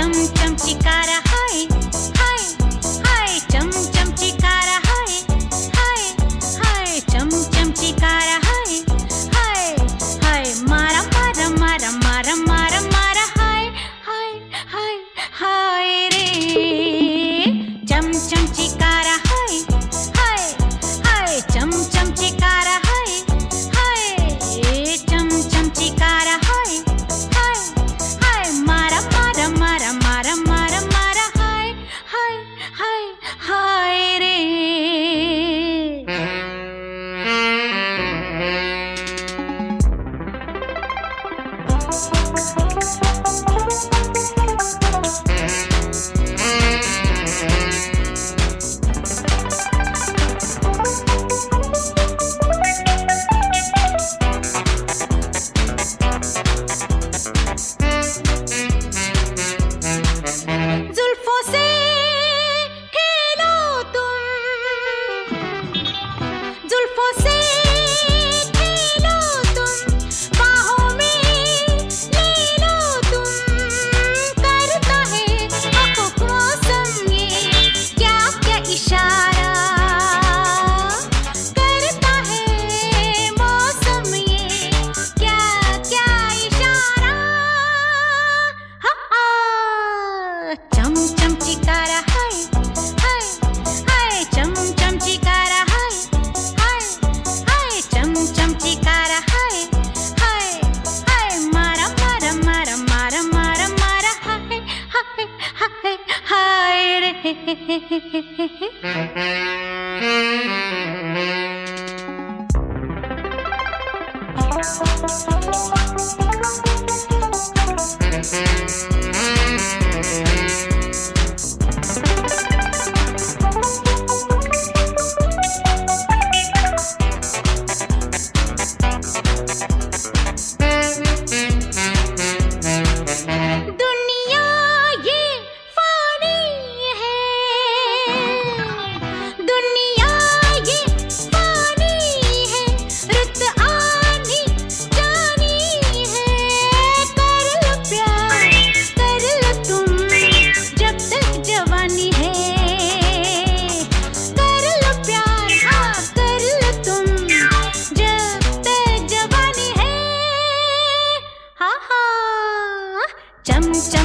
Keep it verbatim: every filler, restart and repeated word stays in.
चम चम चिकारा हाय हाय हाय, चम चम चिकारा हाय हाय हाय, चम चम चिकारा हाय हाय हाय, मारा मारा मारा मारा मारा मारा हाय हाय हाय हाय रे। चम चम चिकारा हाय हाय हाय, चम चम चिकारा हाय हाय, चम चम चिकारा हाय हाय हाय, मारा मारा मारा मारा मारा मारा हाय हाय हाय हाय रे। जुल्फों से खेलो तुम, जुल्फों से खेलो तुम, बाहों में ले लो तुम, करता है आँखों मौसम ये क्या क्या इशारा, करता है मौसम ये क्या क्या इशारा। हा हा, चम चम चिकारा हाय हाय हाय, चम चम चिकारा हाय हाय हाय, चम चम चिकारा हाय हाय हाय, मारा मारा मारा मारा मारा मारा हाय हाय हाय हाय रे। दुनिया ये फानी है, दुनिया ये फानी है, रुत आनी जानी है, कर लो प्यार कर लो तुम जब तक जवानी है, कर लो प्यार हाँ कर लो तुम जब तक जवानी है। हाँ हाँ, चम चम